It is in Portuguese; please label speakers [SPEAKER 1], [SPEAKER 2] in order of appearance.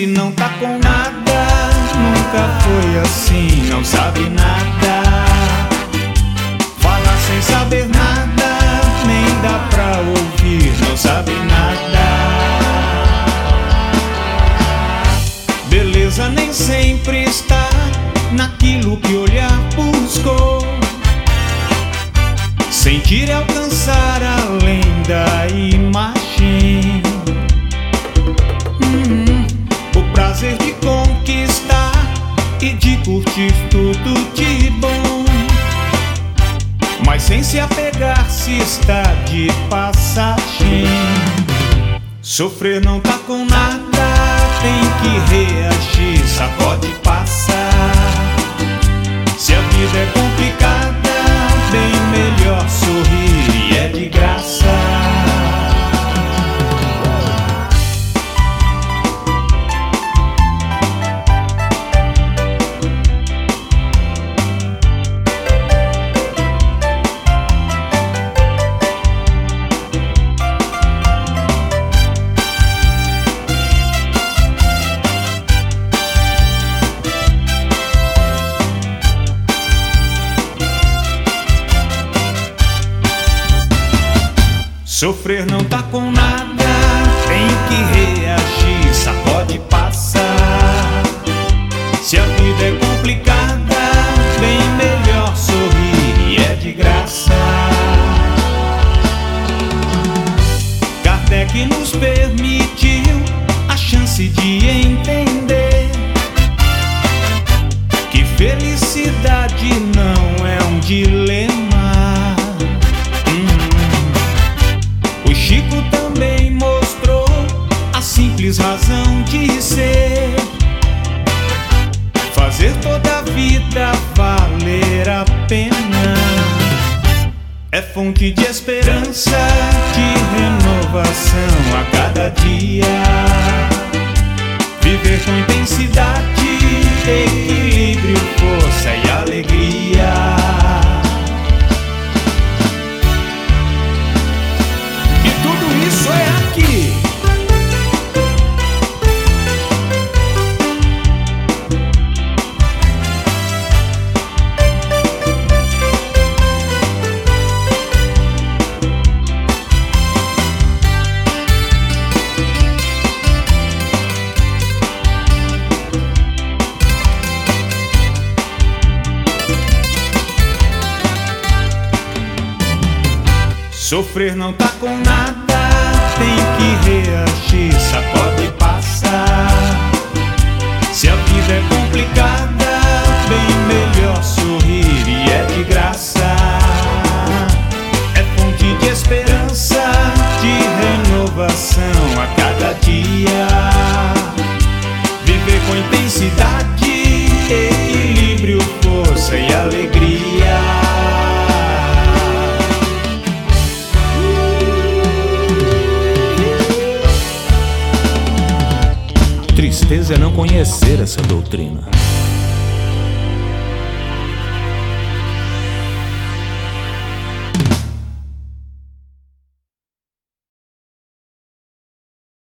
[SPEAKER 1] não tá com nada, nunca foi assim, não sabe nada. Fala sem saber nada, nem dá pra ouvir, não sabe nada. Beleza nem sempre está naquilo que o olhar buscou. Sentir e alcançar além da imagem. O prazer de conquistar e de curtir tudo de bom, mas sem se apegar se está de passagem. Sofrer não tá com nada, tem que reagir, sacode e passa. Se a vida é complicada, bem melhor sorrir e é de graça. Sofrer não tá com nada, tem que reagir, sacode e passa. Se a vida é complicada, bem melhor sorrir e é de graça. Kardec nos permitiu a chance de entender que felicidade não é um dilema. Chico também mostrou a simples razão de ser, fazer toda a vida valer a pena. É fonte de esperança, de renovação a cada dia. Viver com intensidade, equilíbrio, força e alegria. Isso é aqui. Sofrer não tá com nada, tem que reagir, sacode e passa. Se a vida é complicada, bem melhor sorrir e é de graça. É fonte de esperança, de renovação a cada dia. Viver com intensidade, equilíbrio, força e alegria.
[SPEAKER 2] Tristeza é não conhecer essa doutrina.